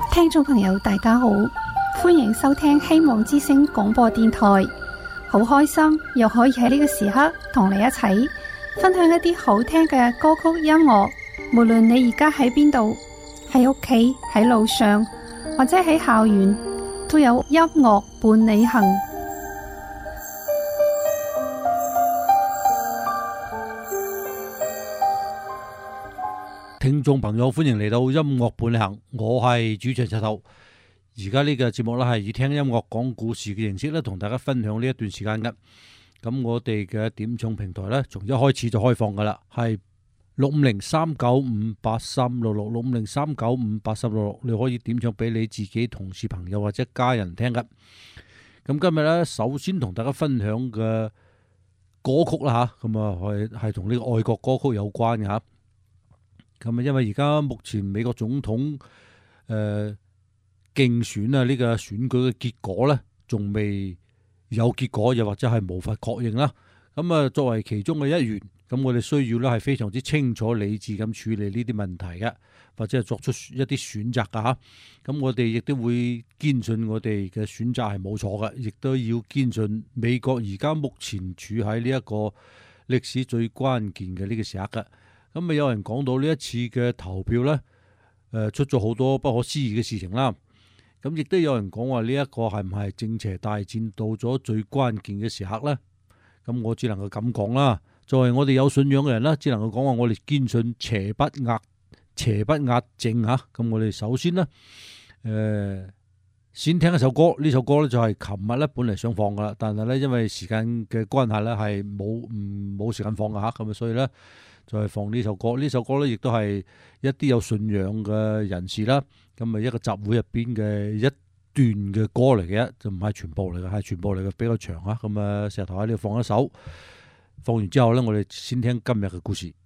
聽眾朋友大家好，歡迎收聽希望之聲廣播電台。好開心又可以喺呢個時刻同你一齊分享一啲好聽嘅歌曲音樂。無論你而家喺邊度，喺屋企、喺路上或者喺校園，都有音樂伴你行。 聽眾朋友，歡迎嚟到音樂伴你行，我係主持人石頭。而家呢個節目咧係以聽音樂講故事嘅形式咧，同大家分享呢一段時間嘅。咁我哋嘅點唱平台咧，從一開始就開放噶啦，係650-395-8366，650-395-8366，你可以點唱俾你自己同事朋友或者家人聽嘅。咁今日咧，首先同大家分享嘅歌曲啦吓，咁啊係同呢個愛國歌曲有關嘅吓。咁啊，因為而家目前美國總統競選啊，呢個選舉嘅結果咧，仲未有結果，又或者係無法確認啦。咁啊，作為其中嘅一員，咁我哋需要咧係非常之清楚理智咁處理呢啲問題嘅，或者係作出一啲選擇噶吓。咁我哋亦都會堅信我哋嘅選擇係冇錯嘅，亦都要堅信美國而家目前處喺呢一個歷史最關鍵嘅呢個時刻嘅。咁啊，有人講到呢一次嘅投票咧，出咗好多不可思議嘅事情啦。咁亦都有人講話呢一個係唔係正邪大戰到咗最關鍵嘅時刻咧？咁我只能夠咁講啦。作為我哋有信仰嘅人啦，只能夠講話我哋堅信邪不壓正吓。咁我哋首先呢，先聽一首歌。呢首歌咧就係琴日咧本嚟想放噶啦，但係咧因為時間嘅關係咧係冇時間放噶吓。咁啊，所以咧就係放呢首歌。呢首歌咧亦都係一啲有信仰嘅人士啦，咁啊一個集會入邊嘅一段嘅歌嚟嘅，就唔係全部嚟嘅，係全部嚟嘅，比較長啊。咁啊，石頭喺呢度放一首，放完之後咧，我哋先聽今日嘅故事。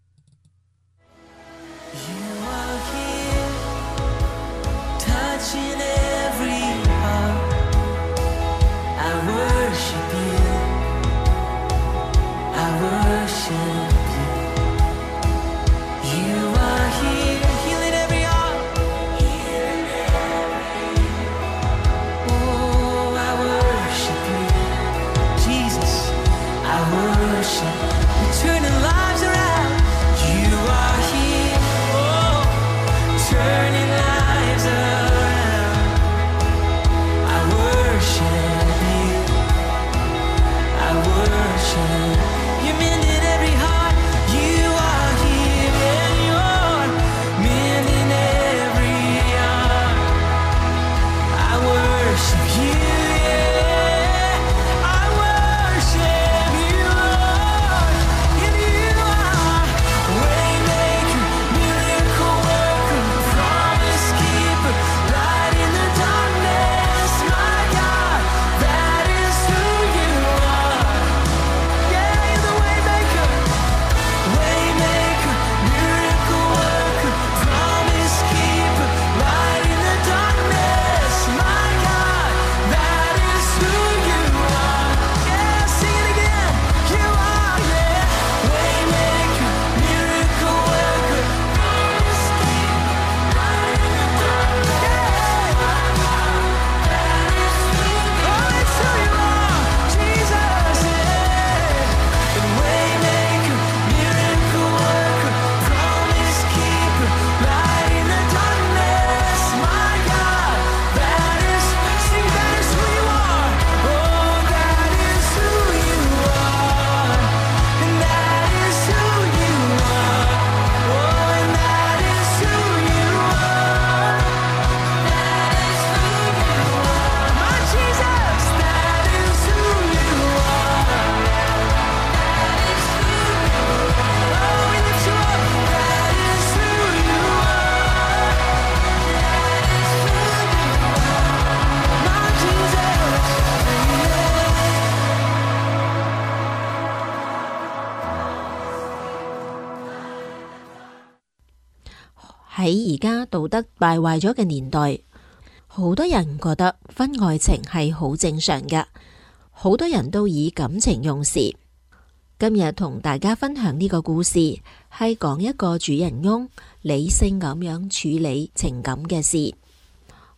喺而家道德敗壞咗嘅年代，好多人覺得婚外情係好正常嘅，好多人都以感情用事。今日同大家分享呢個故事，係講一個主人翁理性咁樣處理情感嘅事。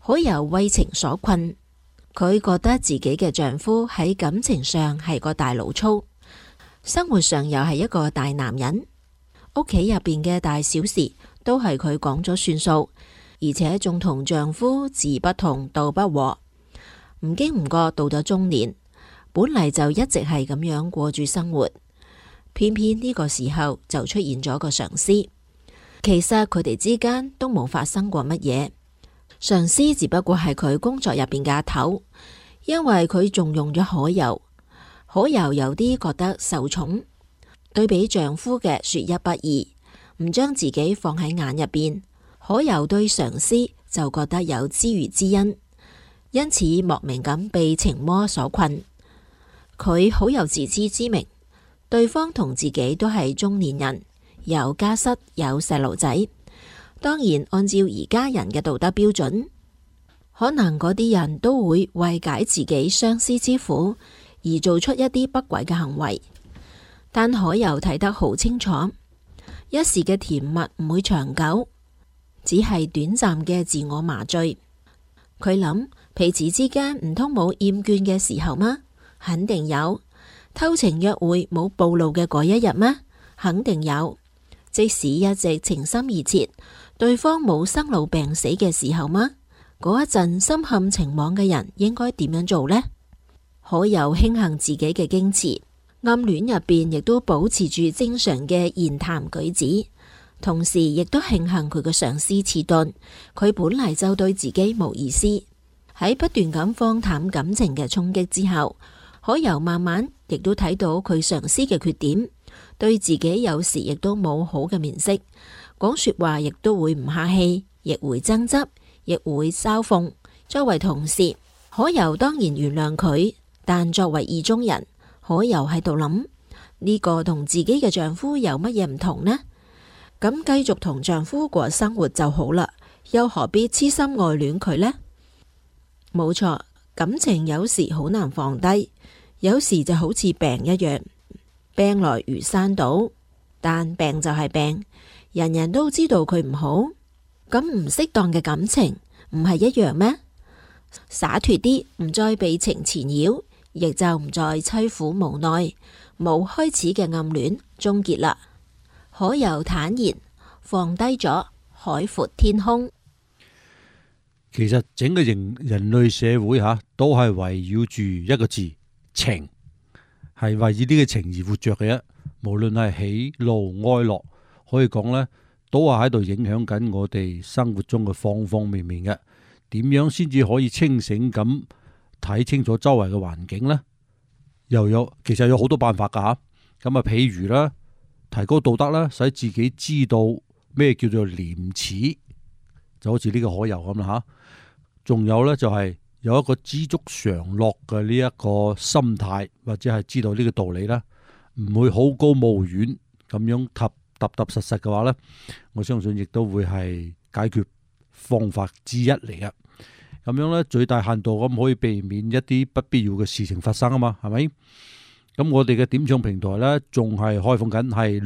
可由為情所困，佢覺得自己嘅丈夫喺感情上係個大老粗，生活上又係一個大男人，屋企入邊嘅大小事都係佢講咗算數，而且仲同丈夫志不同道不和。唔經唔覺到咗中年，本嚟就一直係咁樣過住生活，偏偏呢個時候就出現咗個上司。其實佢哋之間都冇發生過乜嘢，上司只不過係佢工作入邊嘅阿頭，因為佢仲用咗可柔，可柔有啲覺得受寵，對比丈夫嘅說一不二，唔將自己放喺眼入邊，可柔對上司就覺得有知遇之恩，因此莫名咁被情魔所困。佢好有自知之明，對方同自己都係中年人，有家室，有細路仔，當然按照而家人嘅道德標準，可能嗰啲人都會為解自己相思之苦而做出一啲不軌嘅行為。但可柔睇得好清楚，一時嘅甜蜜唔會長久，只係短暫嘅自我麻醉。佢諗彼此之間唔通冇厭倦嘅時候嗎？肯定有。偷情約會冇暴露嘅嗰一日嗎？肯定有。即使一直情深意切，對方冇生老病死嘅時候嗎？嗰一陣深陷情網嘅人應該點樣做呢？可柔慶幸自己嘅矜持，暗戀入邊亦都保持住正常嘅言談舉止，同時亦都慶幸佢嘅上司遲鈍，佢本嚟就對自己冇意思。喺不斷咁放淡感情嘅衝擊之後，可柔慢慢亦都睇到佢上司嘅缺點，對自己有時亦都冇好嘅面色，講說話亦都會唔客氣，亦會爭執，亦會嘲諷。作為同事，可柔當然原諒佢，但作為意中人，可柔喺度諗，呢個同自己嘅丈夫有乜嘢唔同呢？咁繼續同丈夫過生活就好啦，又何必痴心愛戀佢呢？冇錯，感情有時好難放低，有時就好似病一樣，病來如山倒，但病就係病，人人都知道佢唔好，咁唔適當嘅感情唔係一樣咩？灑脫啲，唔再被情纏繞，亦就唔再淒苦無奈，冇開始嘅暗戀終結啦。可柔坦然放低咗海闊天空。 其實整個人類社會都係圍繞住一個字情，係為以呢個情而活着嘅。無論係喜怒哀樂，可以講呢都係喺度影響緊我哋生活中嘅方方面面嘅。點樣先至可以清醒咁睇清楚周圍嘅環境呢？其實有好多辦法噶吓。咁譬如啦，提高道德啦，使自己知道咩叫做廉恥，就好似呢個可柔咁啦吓。仲有呢，就係有一個知足常樂嘅呢一個心態，或者係知道呢個道理啦，唔會好高騖遠咁樣踏實實嘅話呢，我相信亦都會係解決方法之一嚟嘅。咁樣呢，最大限度咁可以避免一啲不必要嘅事情發生啊嘛，係咪？咁我哋嘅點唱平台呢，仲係開放緊，係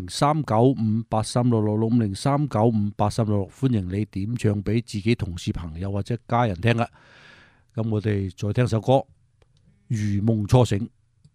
650-395-8366，650-395-8366，歡迎你點唱俾自己同事朋友或者家人聽啦。咁我哋再聽首歌《如夢初醒》。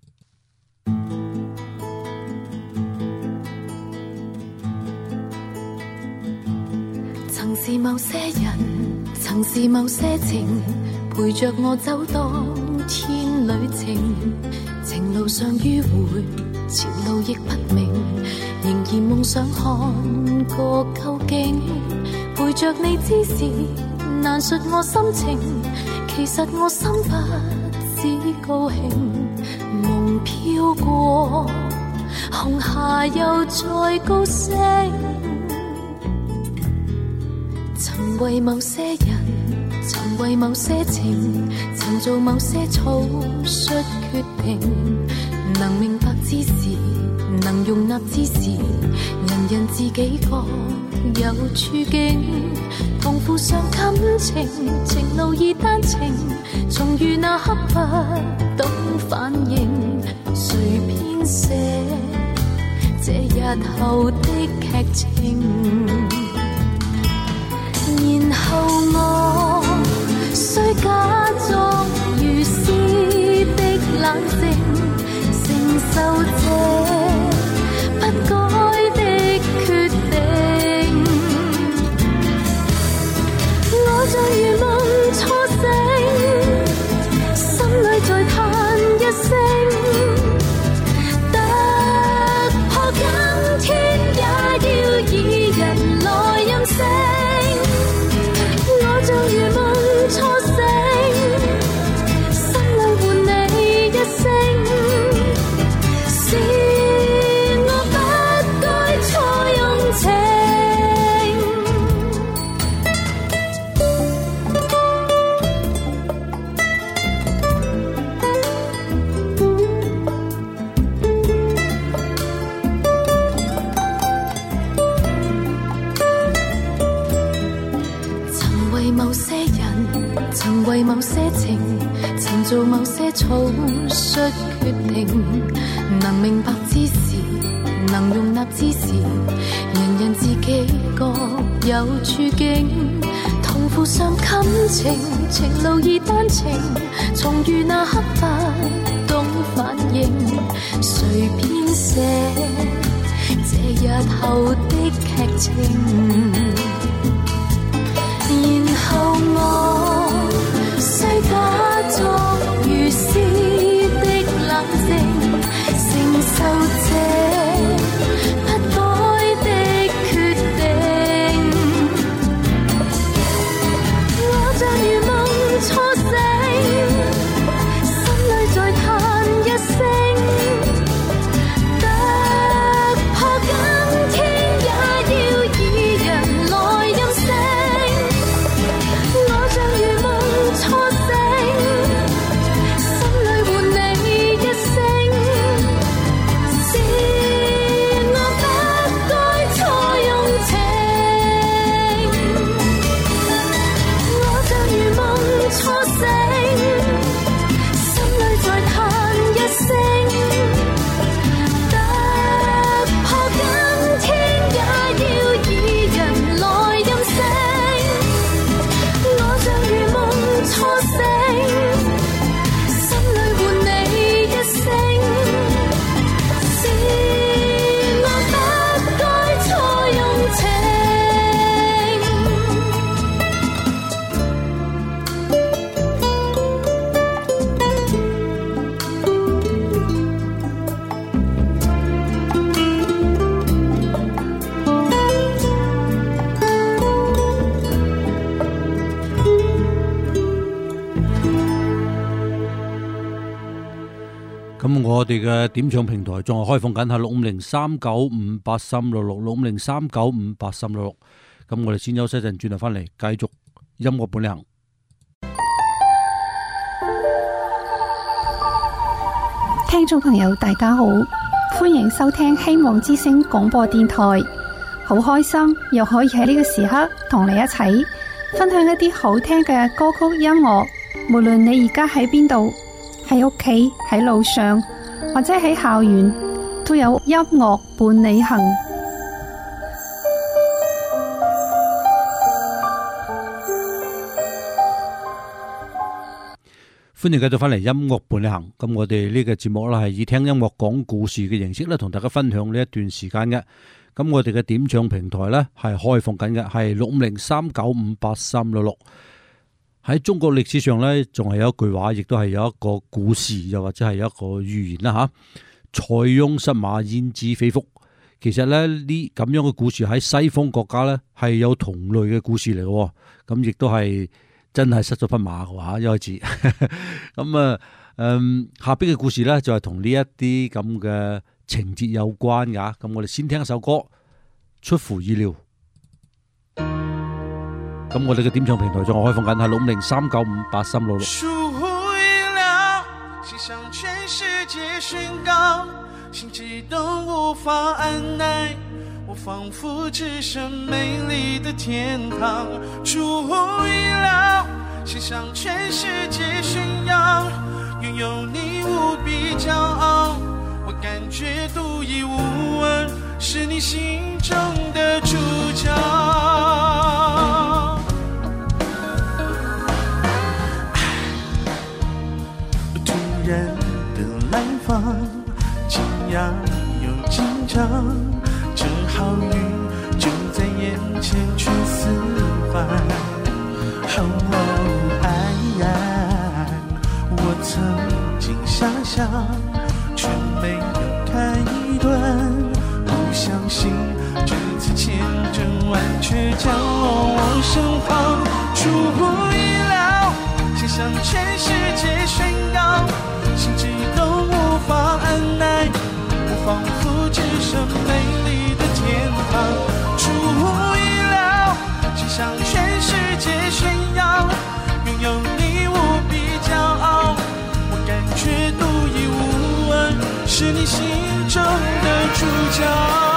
曾是某些人，曾是某些情，陪着我走當天旅程。情路上迂迴，前路亦不明，仍然夢想看個究竟。陪着你之時，難述我心情，其實我心不只高興。夢飄過，紅霞又再高升。曾為某些人，曾為某些情，曾做某些草率決定。能明白之時，能容納之時，人人自己各有處境。同負上感情，情路已單程，重遇那刻不懂反應。誰編寫這日後的劇情？然後我為某些情，曾做某些草率決定，能明白之時，能容納之時，人人自己各有處境，同負上感情，情路已單程，重遇那刻不懂反應，誰編寫這日後的劇情？然後我需假作如詩的冷靜，承受這不改的決定。我像如夢初醒，心裏在嘆一聲，突破今天也要以人來任性。我像如夢初醒，心裏換你一聲，是我不該錯用情。我像如夢初醒，心裏在嘆一聲，突破今天也要以人來任性。我像如夢初醒，心裏換你一聲，是我不該錯用情。 咁我哋嘅點唱平台仲係開放緊，係6503958366，6503958366。咁我哋先休息一陣，轉頭翻嚟繼續音樂伴你行。 聽眾朋友大家好，歡迎收聽希望之聲廣播電台。好開心又可以喺呢個時刻同你一齊分享一啲好聽嘅歌曲音樂。無論你而家喺邊度，喺屋企、喺路上或者喺校園，都有音樂伴你行。 歡迎繼續翻嚟音樂伴你行。咁我哋呢個節目咧係以聽音樂講故事嘅形式咧，同大家分享呢一段時間嘅。咁我哋嘅點唱平台咧係開放緊嘅，係6503958366。喺中國歷史上咧，仲係有一句話，亦都係有一個故事，又或者係有一個寓言啦吓。塞翁失馬，焉知非福。其實咧呢咁樣嘅故事喺西方國家咧係有同類嘅故事嚟嘅，咁亦都係真係失咗匹馬嘅話，一開始。咁下邊嘅故事咧就係同呢一啲咁嘅情節有關噶。咁我哋先聽一首歌，出乎意料。咁我哋嘅點唱平台仲係開放緊，係6503958366。 出乎意料，心向全世界宣告，心悸动无法按耐，我仿佛置身美丽的天堂。出乎意料，心向全世界宣扬，拥有你无比骄傲，我感觉独一无二，是你心中的主角。突然的来访，惊讶又紧张，正好雨就在眼前却四方。我曾经遐想，却没有开端，不相信这次千真万确降落我身旁。出乎意料，心向全世界宣告，心悸动无法按耐，我仿佛置身美丽的天堂。出乎意料，心向全世界宣扬，拥有你无比骄傲，我感觉独一无二，是你心中的主角。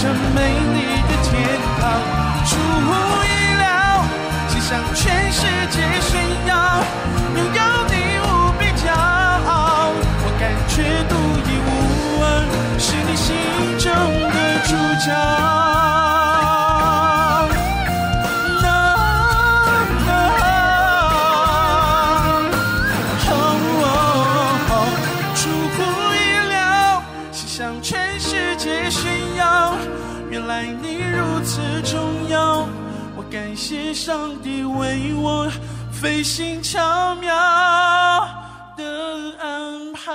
生美丽的天堂。出乎意料，骑上全世界炫耀，拥有你无比骄傲，我感觉独一无二，是你心中的主角。原来你如此重要，我感谢上帝为我费心巧妙的安排。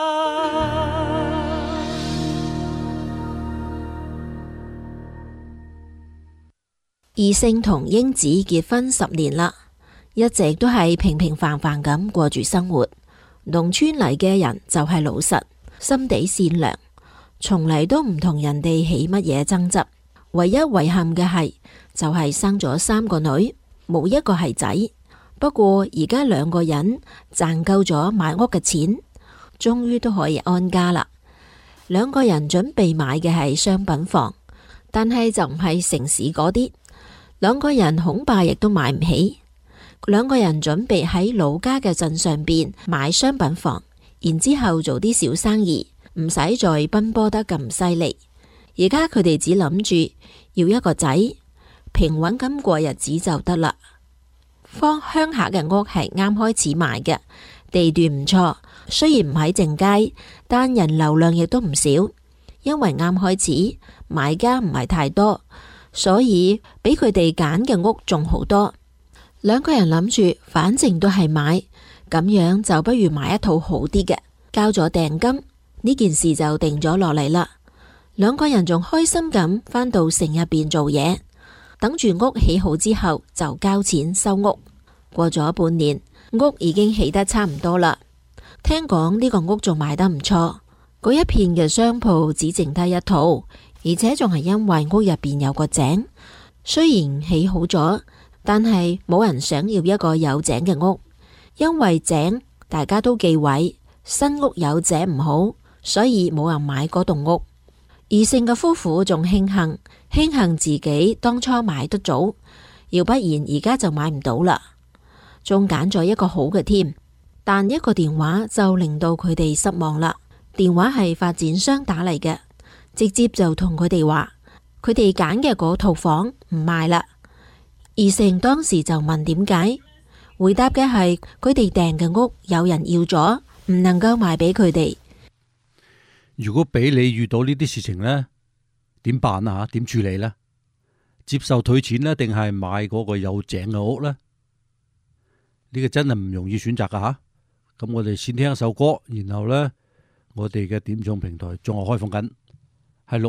異性同英子結婚10年啦，一直都係平平凡凡咁過住生活。農村嚟嘅人就係老實，心地善良，從嚟都唔同人哋起乜嘢爭執。唯一遺憾嘅係就係生咗3個女，冇一個係仔。不過而家2個人賺夠咗買屋嘅錢，終於都可以安家啦。2個人準備買嘅係商品房，但係就唔係城市嗰啲。2個人恐怕亦都買唔起。2個人準備喺老家嘅鎮上邊買商品房，然之後做啲小生意，唔使再奔波得咁犀利。而家佢哋只諗住要一個仔，平穩咁過日子就得啦。方鄉下嘅屋係啱開始賣嘅，地段唔錯，雖然唔喺正街，但人流量亦都唔少。因為啱開始，買家唔係太多，所以俾佢哋揀嘅屋仲好多。2個人諗住，反正都係買，咁樣就不如買一套好啲嘅。交咗訂金，呢件事就定咗落嚟啦。2個人仲開心咁返到城入邊做嘢，等住屋起好之後就交錢收屋。過咗半年，屋已經起得差唔多啦。聽講呢個屋仲賣得唔錯，嗰一片嘅商鋪只剩低一套，而且仲係因為屋入邊有個井。雖然起好咗，但係冇人想要一個有井嘅屋，因為井大家都忌諱，新屋有井唔好，所以冇人買嗰棟屋。異性嘅夫婦仲慶幸自己當初買得早，要不然而家就買唔到啦。仲揀咗一個好嘅添，但一個電話就令到佢哋失望啦。電話係發展商打嚟嘅，直接就同佢哋話，佢哋揀嘅嗰套房唔賣啦。異性當時就問點解，回答嘅係佢哋訂嘅屋有人要咗，唔能夠賣俾佢哋。 如果俾你遇到呢啲事情呢，點辦啊？點處理呢？接受退錢呢，定係買嗰個有井嘅屋呢？呢個真係唔容易選擇噶吓。咁我哋先聽一首歌，然後呢，我哋嘅點唱平台仲係開放緊，係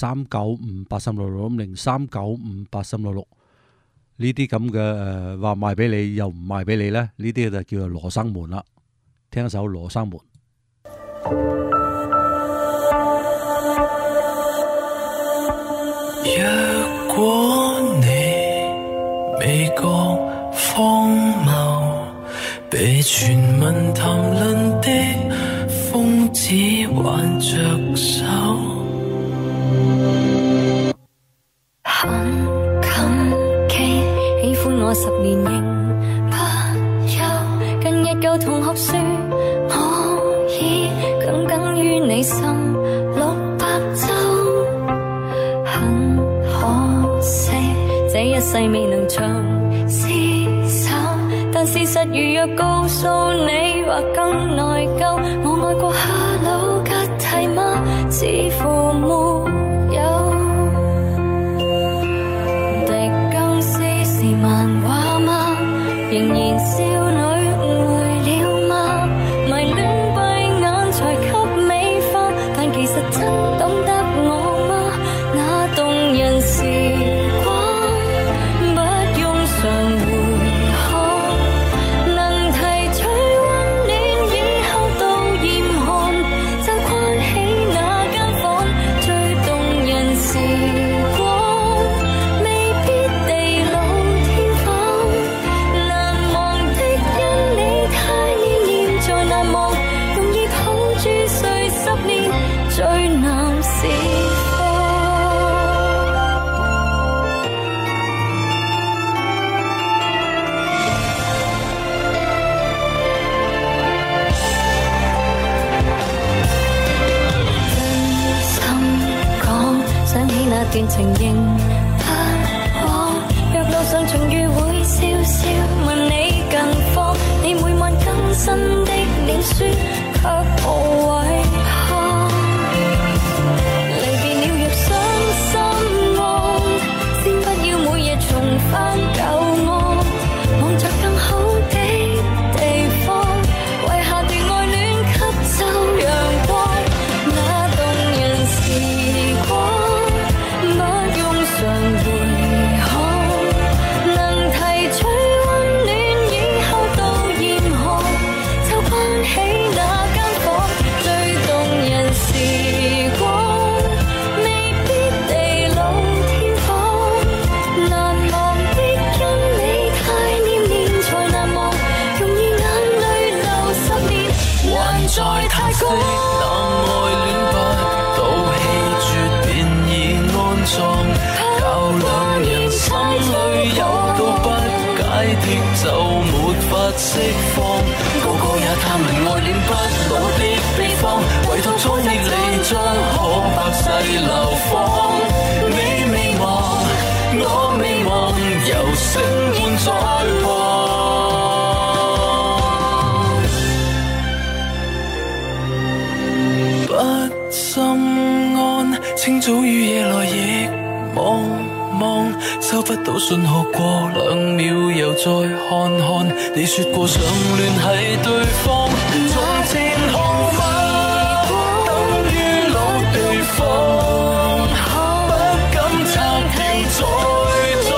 6503958366503958366。呢啲咁嘅話賣俾你又唔賣俾你呢，呢啲就叫做羅生門啦。聽一首羅生門。 若果你未覺荒謬，被全民談論的瘋子挽着手， 很感激喜歡我10年仍不休，近日舊同學說我已耿耿於你心600週。這一世未能長廝守，但事實如若告訴你，或更內疚。我愛過哈魯吉蒂嗎？似乎沒有。狄更斯是漫畫嗎？仍然少女誤會了嗎？迷戀閉眼才給美化，但其實真懂得我嗎？那動人時最動情仍不枉。若路上重遇會笑笑問你近況，你每晚更新的臉書卻無遺憾。離別了若傷心案，先不要每夜重返舊案，望着更好的地方，為下段愛戀吸收陽光。那動人時光不用常回看，能提取溫暖以後到嚴寒，就關起那間房。最動人時光未必地老天荒，難忘的跟你太黏黏才難忘，容易眼淚流10年還在太高。 冷愛戀不到氣絕便已安葬，教兩人心裏有道不解的就沒法釋放，個個也探明愛戀不老的秘方，唯獨在你離將可百世流芳。你未忘，我未忘，由星換再望。不心安，清早與夜來亦茫茫，收不到信號過2秒又再看看，你說過想聯繫對方，從前號碼等於老對方，不敢拆掉再做。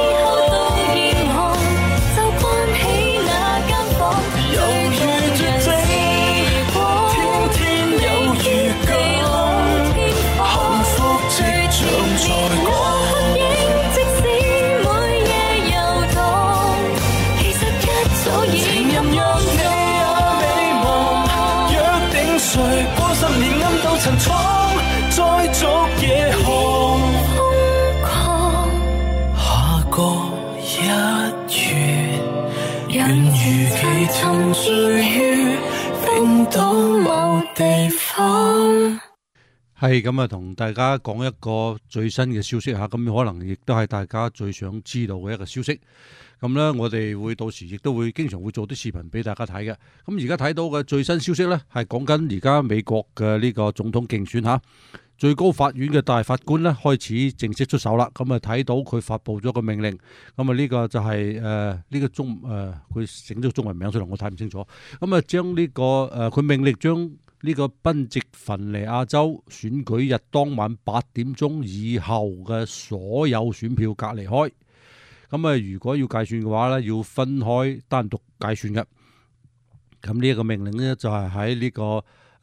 就關起那間房， 猶如絕症，天天有預感，幸福即將在過。 即使每夜遊蕩，其實一早已情人讓你也未忘，約定誰過10年暗度陳倉，再續夜航。 瘋狂。 下個1月，願如期沉醉於冰島某地方。 係咁啊，同大家講一個最新嘅消息嚇，咁可能亦都係大家最想知道嘅一個消息。咁咧，我哋會到時亦都會經常會做啲視頻俾大家睇嘅。咁而家睇到嘅最新消息咧，係講緊而家美國嘅呢個總統競選嚇，最高法院嘅大法官咧開始正式出手啦。咁啊睇到佢發布咗個命令，咁啊呢個就係呢個佢整咗中文名出嚟，我睇唔清楚。咁啊將呢個佢命令將呢個賓夕凡尼亞州選舉日當晚8點鐘以後嘅所有選票隔離開。咁啊，如果要計算嘅話咧，要分開單獨計算嘅。咁呢一個命令咧，就係喺呢個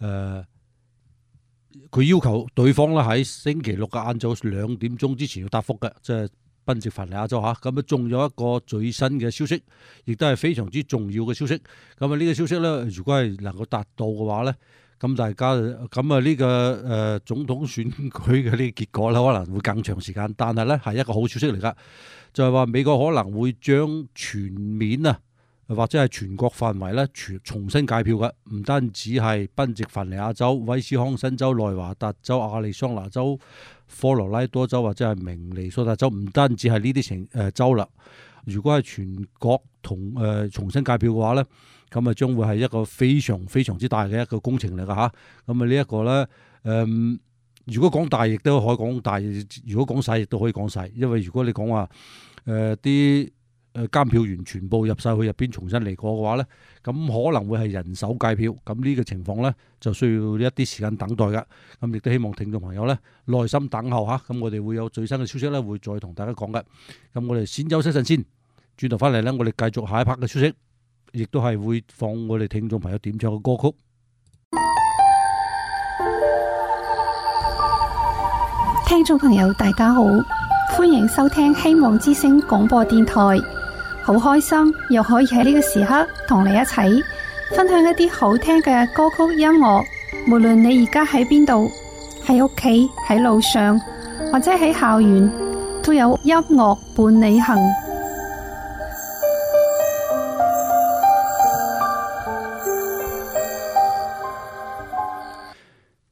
佢要求對方咧喺星期六嘅晏晝2點鐘之前要答覆嘅，即係賓夕凡尼亞州嚇。咁啊，仲有一個最新嘅消息，亦都係非常之重要嘅消息。咁啊，呢個消息咧，如果係能夠達到嘅話咧，咁大家咁啊呢個總統選舉嘅呢個結果咧，可能會更長時間，但係咧係一個好消息嚟噶，就係話美國可能會將全面啊或者係全國範圍咧重新計票嘅，唔單止係賓夕凡尼亞州、威斯康辛州、內華達州、亞利桑那州、科羅拉多州或者係明尼蘇達州，唔單止係呢啲州啦。如果係全國重新計票嘅話咧，咁啊將會係一個非常非常之大嘅一個工程嚟噶嚇。咁啊呢一個咧，如果講大亦都可以講大，如果講細亦都可以講細。因為如果你講話啲監票員全部入晒去入邊重新嚟過嘅話咧，咁可能會係人手計票。咁呢個情況咧就需要一啲時間等待噶。咁亦都希望聽眾朋友咧耐心等候嚇。咁我哋會有最新嘅消息咧，會再同大家講嘅。咁我哋先休息陣先，轉頭翻嚟咧，我哋繼續下一 part 嘅消息。亦都係會放我哋聽眾朋友點唱嘅歌曲。 聽眾朋友大家好，歡迎收聽希望之聲廣播電台。好開心又可以喺呢個時刻同你一齊分享一啲好聽嘅歌曲音樂。無論你而家喺邊度，喺屋企、喺路上或者喺校園，都有音樂伴你行。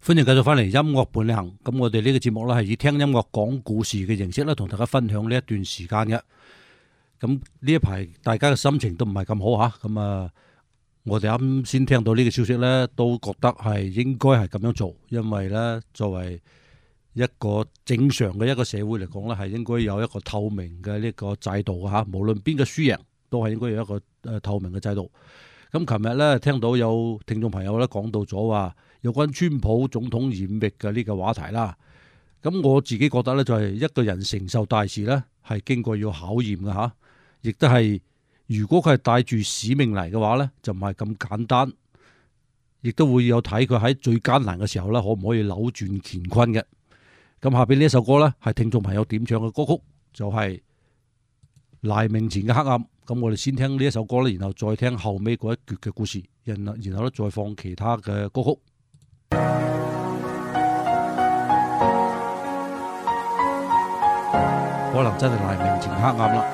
歡迎繼續翻嚟音樂伴你行。咁我哋呢個節目咧係以聽音樂講故事嘅形式咧，同大家分享呢一段時間嘅。咁呢一排大家嘅心情都唔係咁好吓，咁啊，我哋啱先聽到呢個消息咧，都覺得係應該係咁樣做，因為咧作為一個正常嘅一個社會嚟講咧，係應該有一個透明嘅呢個制度吓，無論邊個輸贏都係應該有一個透明嘅制度。咁琴日咧聽到有聽眾朋友咧講到咗話有關川普總統染疫嘅呢個話題啦。咁我自己覺得咧就係一個人承受大事咧係經過要考驗嘅吓，亦都係如果佢係帶住使命嚟嘅話咧就唔係咁簡單，亦都會有睇佢喺最艱難嘅時候咧可唔可以扭轉乾坤嘅。咁下邊呢一首歌咧係聽眾朋友點唱嘅歌曲，就係黎明前嘅黑暗。咁我哋先聽呢一首歌咧，然後再聽後尾嗰一橛嘅故事，然後咧再放其他嘅歌曲。可能真係黎明前黑暗啦。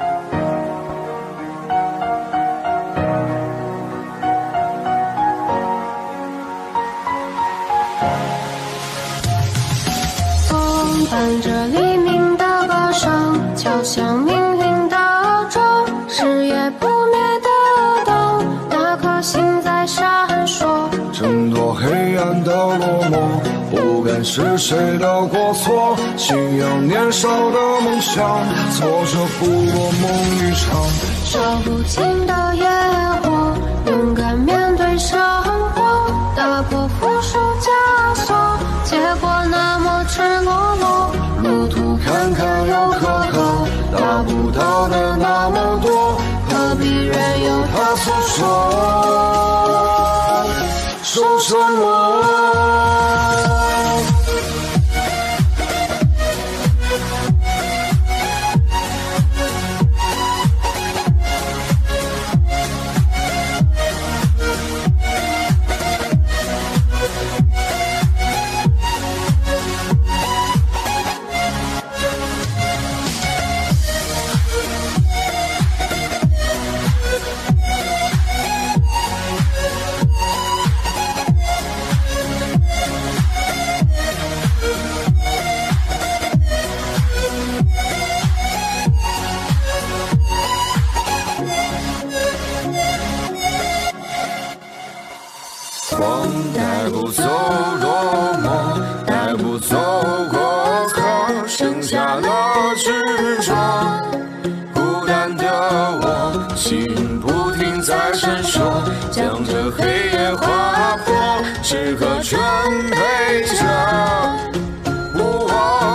风伴着黎明的歌声，敲响命运的钟，是夜不灭的灯，那颗星在闪烁， 挣脱黑暗的落寞，不敢是谁的过错，信仰年少的梦想，挫折不过梦一场， 烧不尽的野火，勇敢面对生活，打破负数枷锁，结果那么赤裸裸， 路途坎坷又苛刻，达不到的那么多， 何必任由他诉说，说什么？ 风带不走落寞，带不走过客，剩下了执着。孤单的我，心不停在闪烁，将这黑夜划破，是和全陪着我。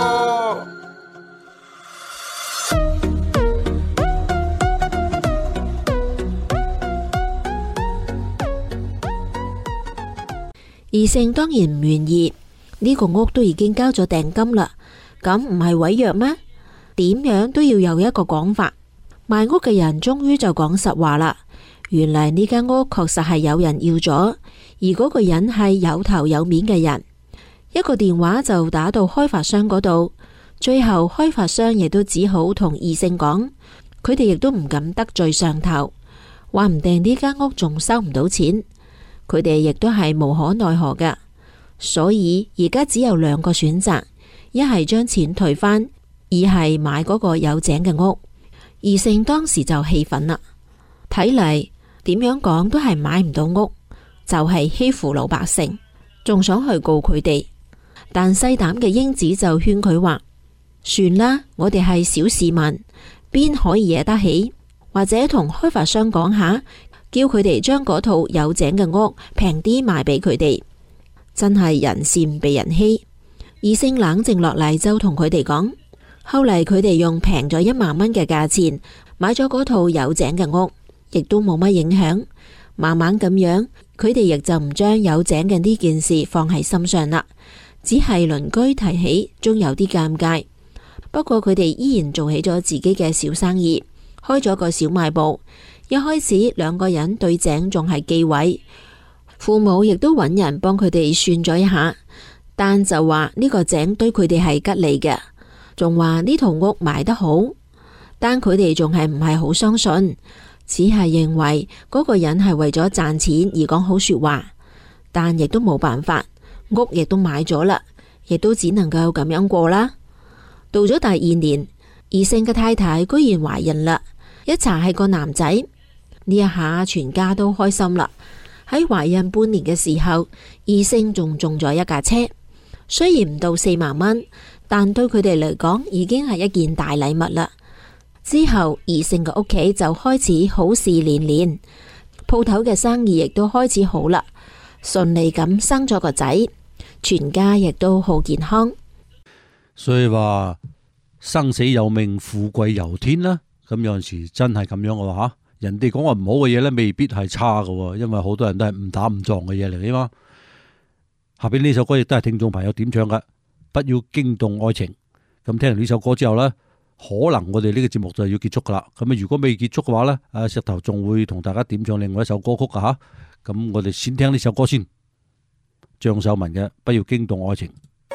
異性當然唔願意，呢個屋都已經交咗訂金啦，咁唔係違約咩？點樣都要有一個講法。賣屋嘅人終於就講實話啦，原來呢間屋確實係有人要咗，而嗰個人係有頭有面嘅人。一個電話就打到開發商嗰度，最後開發商亦都只好同異性講，佢哋亦都唔敢得罪上頭，話唔定呢間屋仲收唔到錢。佢哋亦都係無可奈何㗎，所以而家只有兩個選擇，一係將錢退返，二係買嗰個有井嘅屋。異性當時就氣憤啦，睇嚟點樣講都係買唔到屋，就係欺負老百姓，仲想去告佢哋。但細膽嘅英子就勸佢話：算啦，我哋係小市民，邊可以惹得起？或者同開發商講下，叫佢哋將嗰套有井嘅屋平啲賣俾佢哋。真係人善被人欺。異性冷靜落嚟就同佢哋講，後嚟佢哋用平咗1萬蚊嘅價錢買咗嗰套有井嘅屋，亦都冇乜影響。慢慢咁樣，佢哋亦就唔將有井嘅呢件事放喺心上啦，只係鄰居提起，仲有啲尷尬。不過佢哋依然做起咗自己嘅小生意，開咗個小賣部。一開始兩個人對井仲係忌諱，父母亦都揾人幫佢哋算咗一下，但就話呢個井對佢哋係吉利嘅，仲話呢套屋賣得好，但佢哋仲係唔係好相信，只係認為嗰個人係為咗賺錢而講好說話，但亦都冇辦法， 屋亦都買咗啦，亦都只能夠咁樣過啦。到咗第2年，異性嘅太太居然懷孕啦，一查係個男仔，呢一下全家都開心啦。喺懷孕半年嘅時候，異性仲中咗一架車，雖然唔到4萬蚊，但對佢哋嚟講已經係一件大禮物啦。之後異性嘅屋企就開始好事連連，鋪頭嘅生意亦都開始好啦，順利咁生咗個仔，全家亦都好健康。 所以話生死有命，富貴由天啦。咁有陣時真係咁樣嘅話，人哋講話唔好嘅嘢咧，未必係差嘅，因為好多人都係誤打誤撞嘅嘢嚟嘅嘛。下邊呢首歌亦都係聽眾朋友點唱嘅，不要驚動愛情。咁聽完呢首歌之後呢，可能我哋呢個節目就要結束噶啦。咁啊，如果未結束嘅話呢，石頭仲會同大家點唱另外一首歌曲噶吓。咁我哋先聽呢首歌先，張秀文嘅《不要驚動愛情》。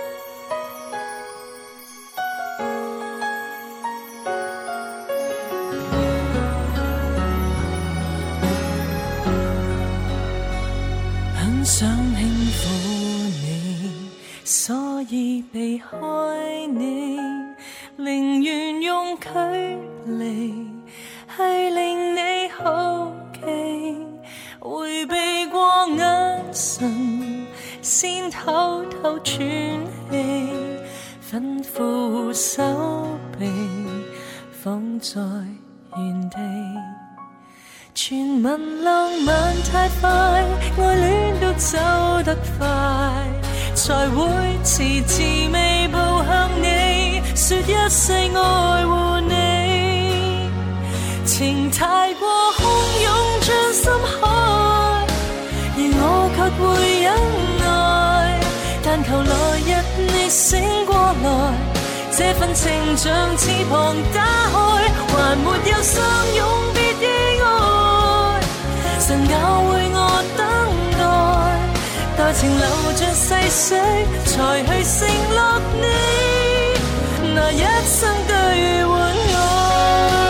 很想輕撫你，所以避開你，寧願用距離，係令你好奇，迴避過眼神，先偷偷喘氣，吩咐手臂放在原地。傳聞浪漫太快，愛戀都走得快，才會遲遲未步向你，說一世愛護你。情太過洶湧像深海，而我卻會忍耐，但求來日你醒過來，這份情像翅膀打開，還沒有相擁別意外，神教會我等待，待情流像細水，才去承諾你，那一生對換愛。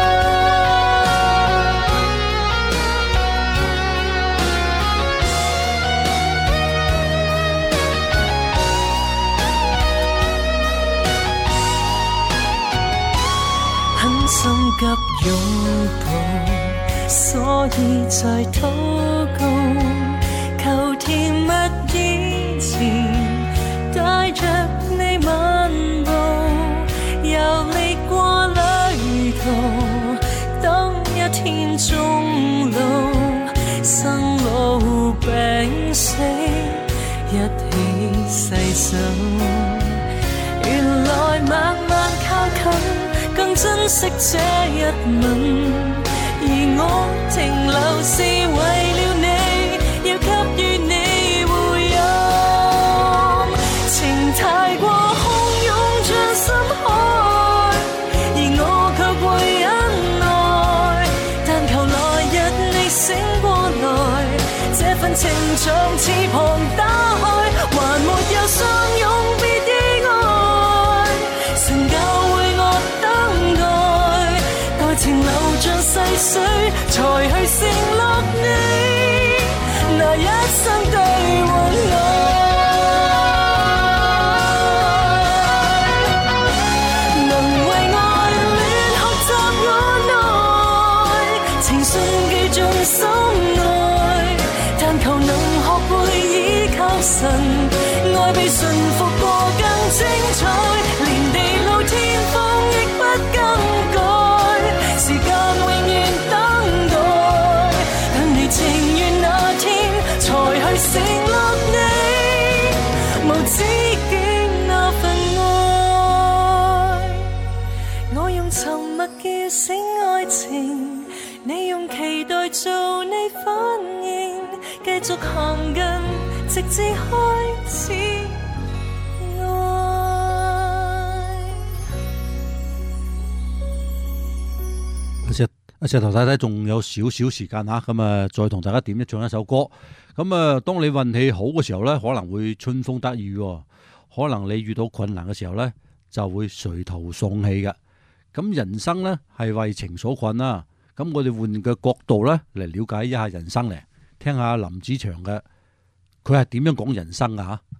很心急擁抱，所以在禱告，求甜蜜以前帶着你漫步，遊歷過旅途，當一天終老，生老病死一起攜手，原來慢慢靠近，更珍惜這一吻，而我停留是為了你，要給予你回音。情太過洶湧像深海，而我卻會忍耐，但求來日你醒過來，這份情像翅膀打開，還沒有相擁別意外，神教會我等待，待情流像細水，才去承諾你，那一生對換愛。能為愛戀學習我愛，情信記進心內，但求能學會倚靠神，愛被馴服過更精彩，連地老天荒亦不更改，時間永遠等待，等你情願那天才去承諾你，無止境那份愛。我用沉默叫醒愛情，你用期待做你反應，繼續行近，直至開始石頭太太仲有少少時間吓，咁啊再同大家點唱一首歌。咁啊，當你運氣好嘅時候呢，可能會春風得意；可能你遇到困難嘅時候呢，就會垂頭喪氣嘅。咁人生呢，係為情所困啦。咁我哋換個角度呢，嚟了解一下人生嚟，聽下林子祥嘅佢係點樣講人生啊吓。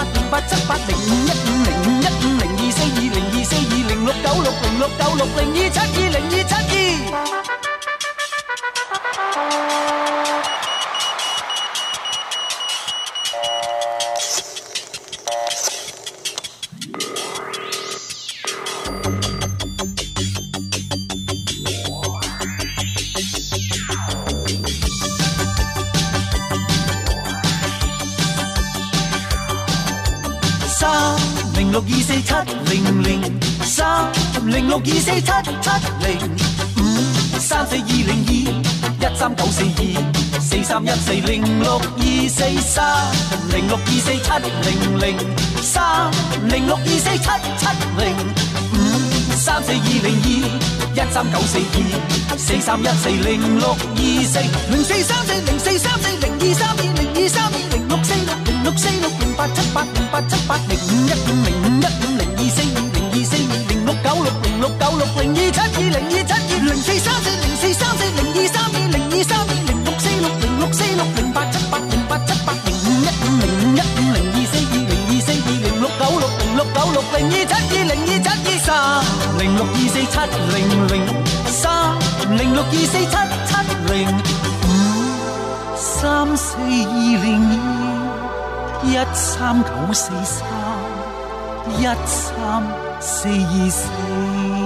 33243139424。